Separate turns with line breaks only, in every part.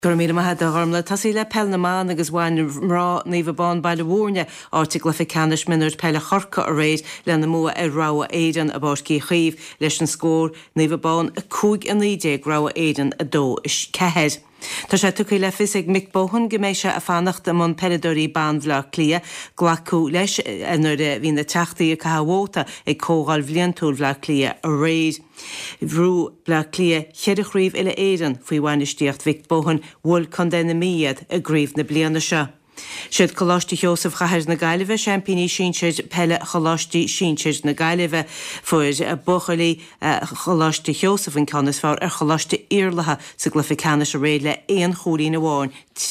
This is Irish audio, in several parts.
Gur mí maithe de gharmla tasí le pellnaán agus bhain rá níomh bán bailile bhórne áirte le canis minúir pelle chorca a réid le na mua ráha éan a báiscí chaomh leis an scór níomh bán a 5 ráha éan a dó is cehead. Tá sé tucaí le fis ag Mick Bohan goméise a fannacht am peledorí bandla clia glacu leis nuair hín na teachtaí a cahabhóta ag cógáil bhliantúil bhla clia a réid. Bhrú bla clia cheadach riomh ile éan faoi bhainistíocht Mick Bohan bhfuil condéna míad a gríomh na bliana se. Siad choláistí Joseph Chathir na Gaillimhe seampíní síntid pelle choláistí síntid na Gaillimhe fuair a buchalí choláistí Joseph an canas fár ar choláistí iarlatha sa glufa canis a réad le éon chóirí na bháin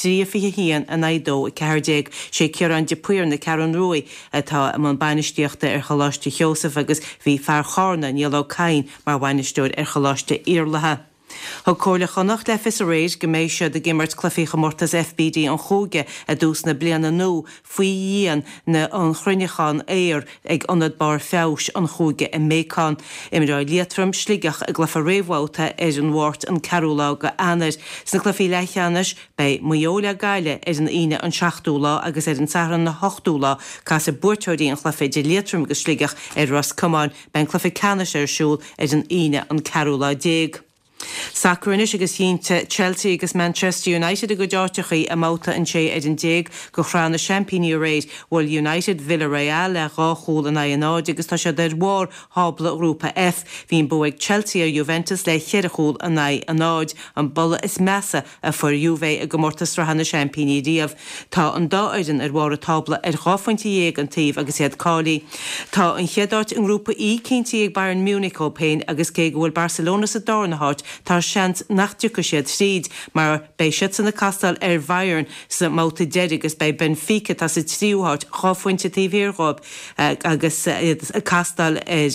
3 hían a 9 i 40 sé cearan de puir na Caran Rui atá am an bainistíochta ar choláistí Joseph agus bhí fear chána níl cain mar bhainisteúir ar choláistí iarlatha. Thg cóirle chonacht le fis a réid goméise de gimmert clufií chomórtas FBD an chóge a dús na bliana nó faoi dhéan na an chruinechan éir ag anad bar fés an chóge i méán. Imrá liatrum sligach a glufa réhháta ar an bhhart an carúlá go anir. Sna clufií leithcheanis bei muola gaile ar an ine an 6úlá agus ar an saran na 8úlá cá sa buirteirí an chlufi de liatrum go sligach ar Ras Cumáin ben clufi canis ar siúl ar an ine an carúlá 10. Sacranis agus hínta Chelsea agus Manchester United a go deirtechaí a máta an sé an 10 go chrána Championship réid bhfuil United Villarreal le ráchúil an aáid agus tá sé der mhór hábla grúpa F hín buig Chelsea a Juventus le cheirechúil an aáid an bolla is measa a for Juve a gomórtas rahanna Championship díobh. Tá an dáidan ar bhór a tábla ar cháfainti an tíomh agus iad cálaí. Tá an cheadáit an grúpa í cinnti ag Bayern Munich ó péin agus cé bhfuil Barcelona sa dánathart tá seans nachtiúcha siad tríd mar bei siad sanna castal ar Bayern sa máta deiregus bei Benfica tá sa tríúthart cháfuinte tíhhéarghab agus a castal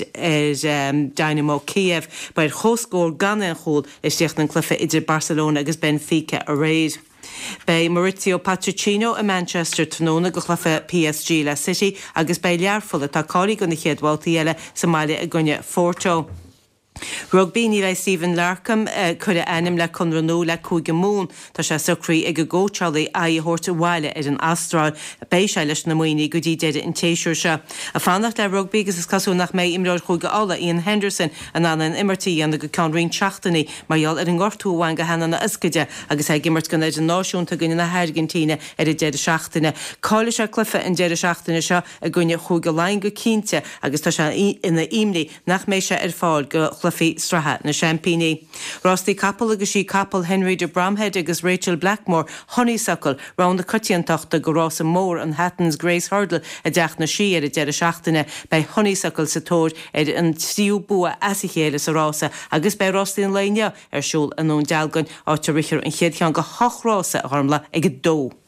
ar Dynamo Kiev bei chóscór gan an chóil is teach an clufa idir Barcelona agus Benfica a réid. Bei Maurizio Pochettino a Manchester tóna go chlufa PSG le City agus bei learfulla tá cáí gona chéadháltaí eile sa maiile a gunne Porto. Rugby ní bheith Stephen Larkham chuir anim le chunranó le 5 mún tá sé sucraí ag go ggótealaí a thuirta bháile ar an Astráil béis sé leis na muoine go dtí deidir an téisiúir se. A fannacht le rugby agus is casú nach méid imreir chuige ála Ian Henderson an an immertíí an go canraon teachtaí marall ar an gcortúháin go hena na iscaide agus ag gimmert gan idir náisiúnta gine na Argentína ar i deidir seachtaine. Cála se clufa an deidir seachtaine seo a gine chuige lein go cínte agus tá se ina imlí nach méid se ar fáil go chlufií stratha na Championship. Rostí Capel agus sí Capel Henry de Bramhead agus Rachel Blackmore honeysuckle round the cutiantochta go Ross mór an Hatton's Grace Hurdle a deach na sí ar a deire seachtaine bei honeysuckle sa tóir ar an tríú bua asichéile sa rása agus bei Rostí an leine ar siúl an ón dealgan áte richar an chéadchean go hochrása a harmla ag dó.